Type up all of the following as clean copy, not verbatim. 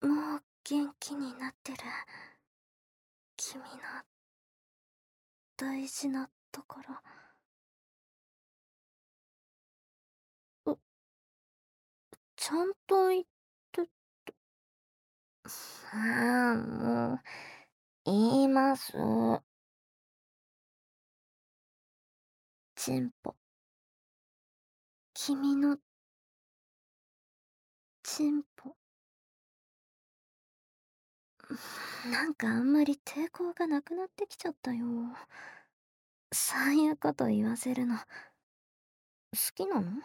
もう元気になってる。君の大事なところ。ちゃんと言って。もう、言います。チンポ。君の、チンポ。なんかあんまり抵抗がなくなってきちゃったよ。そういうこと言わせるの、好きなの？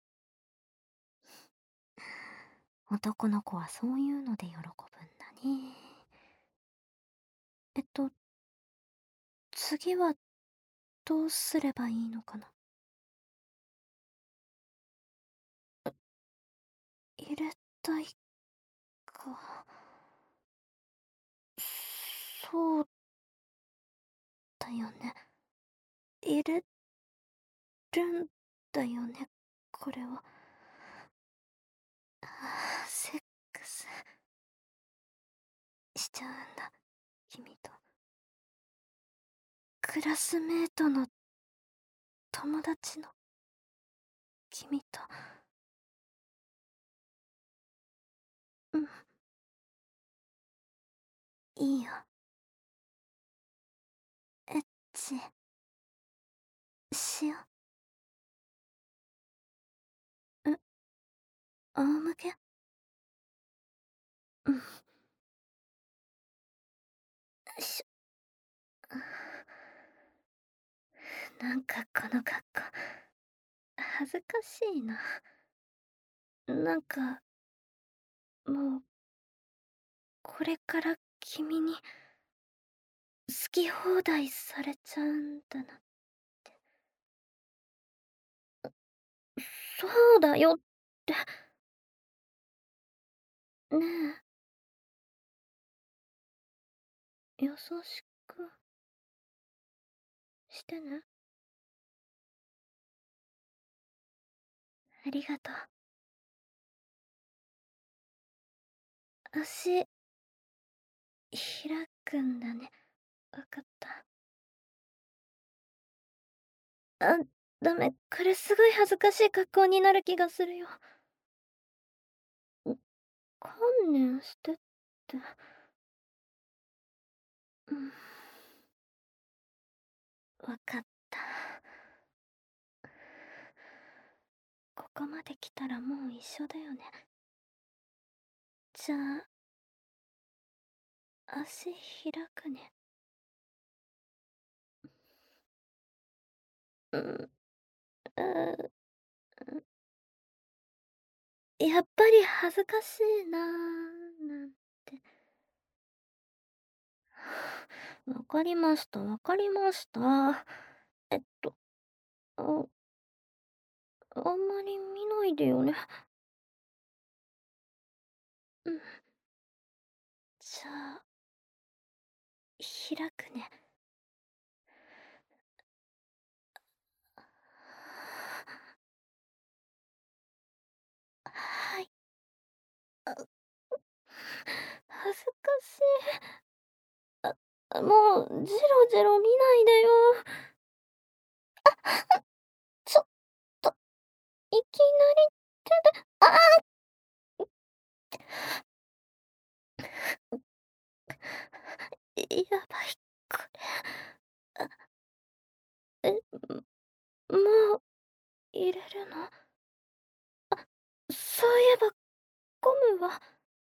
男の子はそういうので喜ぶんだね。えっと、次はどうすればいいのかな？入れたいか。そうだよね。入れるんだよね、これは。セックスしちゃうんだ、君と。クラスメートの友達の君と。うん、いいよ。エッチしよう。仰向け。うん。しなんかこの格好恥ずかしいな。なんかもうこれから君に好き放題されちゃうんだなって。そうだよって。ねえ、優しくしてね。ありがとう。足開くんだね。わかった。あ、ダメ。これすごい恥ずかしい格好になる気がするよ。観念してって。うん。わかった。ここまで来たらもう一緒だよね。じゃあ、足開くね。うん、うやっぱり恥ずかしいなーなんて。わかりました、わかりました。えっと、ああんまり見ないでよね。うん。じゃあ、開くね。はい。恥ずかしい。もう、ジロジロ見ないでよ。ちょっと、いきなり手で、やばい、これ。もう、入れるの？そういえば、ゴムは、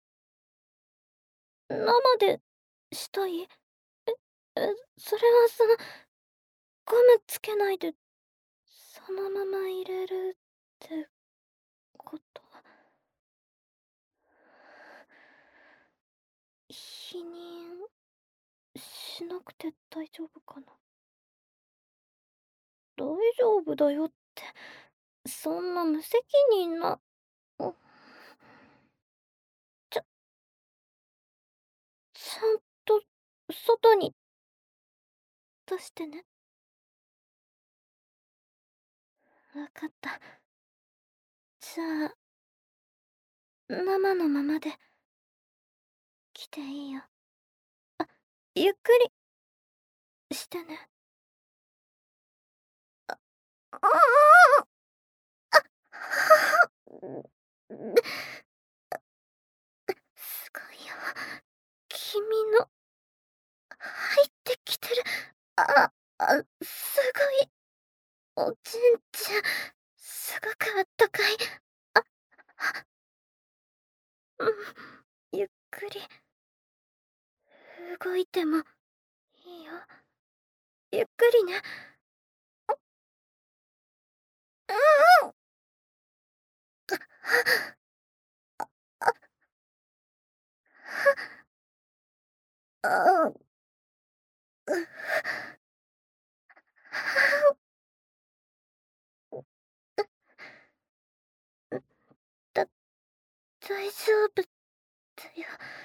生でしたい？それはゴムつけないで、そのまま入れるってこと？否認しなくて大丈夫かな？大丈夫だよって、そんな無責任な。んちゃちゃんと外に出してね。わかった。じゃあ、生のままで。 来ていいよ。ゆっくりしてね。ああ。すごいよ。君の入ってきてる。すごい。おちんちゃん、すごくあったかい。あ、うん、ゆっくり動いてもいいよ。ゆっくりね。うん。ああ、だ大丈夫だよ。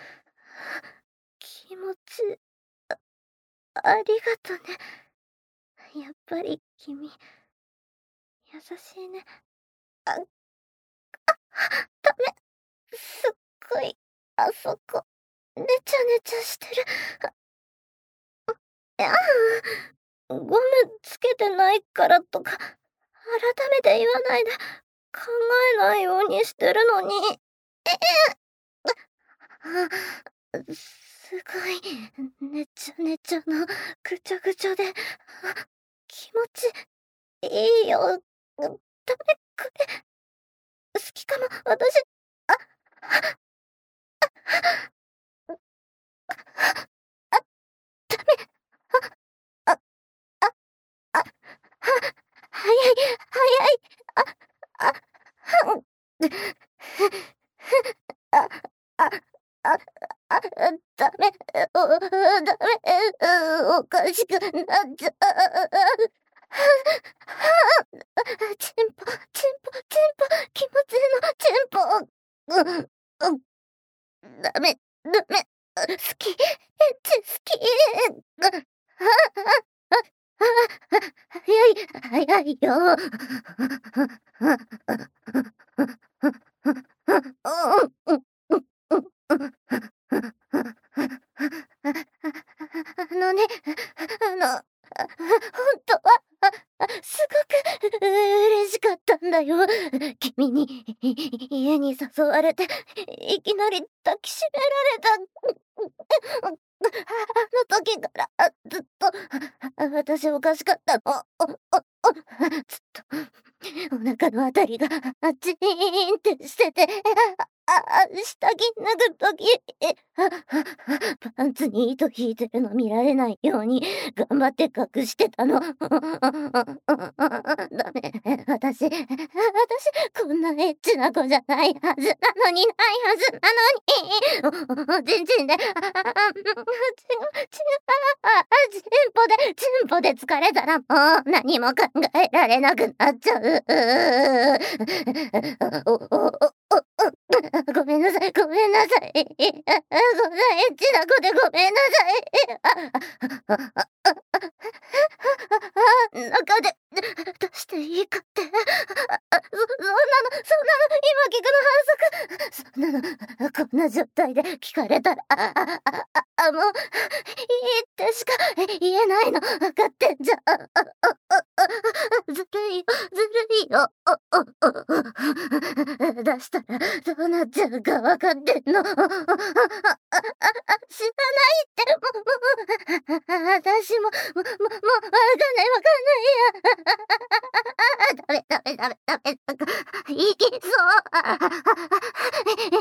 気持ち、ありがとね。やっぱり君、優しいね。あ、ダメ。すっごい、あそこ、ねちゃねちゃしてる。ああ、ゴムつけてないからとか、改めて言わないで、考えないようにしてるのに。あ、すごい、ねちゃねちゃの、ぐちゃぐちゃで、気持ちいいよ。ダメ、これ、好きかも、私。ダメ。あ、あ、あ、早い、早い。あ、あ、あ、あ、あ、ダメ、ダメ、おかしくなっちゃう。チンポ、チンポ、チンポ、気持ちいいの、チンポ。ダメ、ダメ、好き、エッチ好き。早い、早いよ。本当は、すごく嬉しかったんだよ。君に家に誘われて、いきなり抱きしめられた。の時からずっと私おかしかったの。ずっとお腹のあたりがチーンってしてて、下着脱ぐとき、パンツに糸引いてるの見られないように頑張って隠してたの。ダメ。私、こんなエッチな子じゃないはずなのに、ないはずなのに。ちんちんで、チンポで疲れたらもう何も考えられなくなっちゃう。ごめんなさい、ごめんなさい。そんなエッチな子でごめんなさい。中で出していいかって。そんなの、こんな状態で聞かれたら、もう、いいってしか言えないの、分かってんじゃん。ずるいよ、ずるいよ。出したらどうなっちゃうか分かってんの。知らないって、私も、わかんないわかんないや。ダメ、ダメ、ダメ、ダメ。いきそう。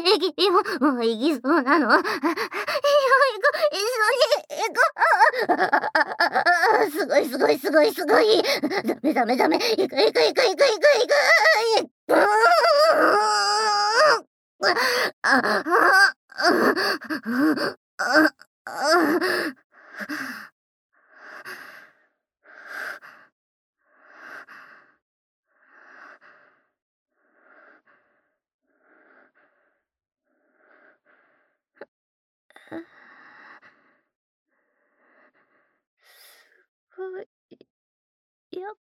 もういきそうなの。行こう、一緒に行こう。すごい、すごい、すごい、すごい。ダメ、ダメ、ダメ。行く、行く、行く、行く、行く、行く。すごい。やっ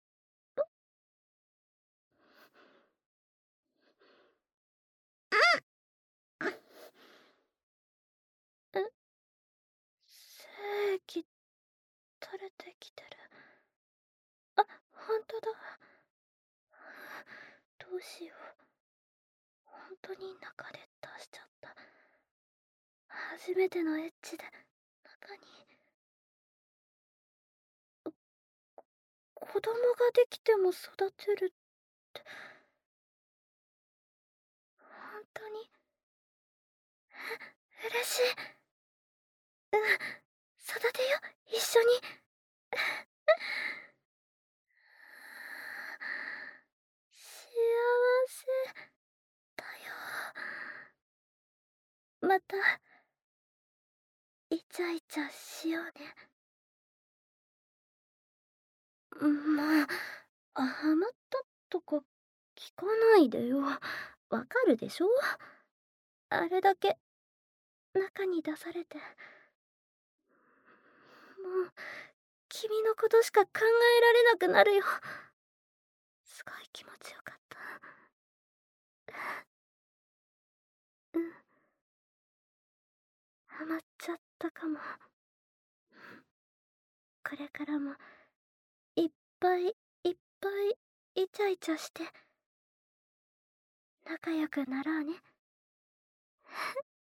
どうしよう。ほんとに中で出しちゃった。初めてのエッチで、中に子供ができても育てるって、ほんとに嬉しい。うん、育てよ、一緒に。幸せだよ。また、イチャイチャしようね。まあ、ハマったとか聞かないでよ。わかるでしょ？あれだけ中に出されて。もう、君のことしか考えられなくなるよ。すごい気持ちよかった。うん、ハマっちゃったかも。これからもいっぱいいっぱいイチャイチャして仲良くなろうね。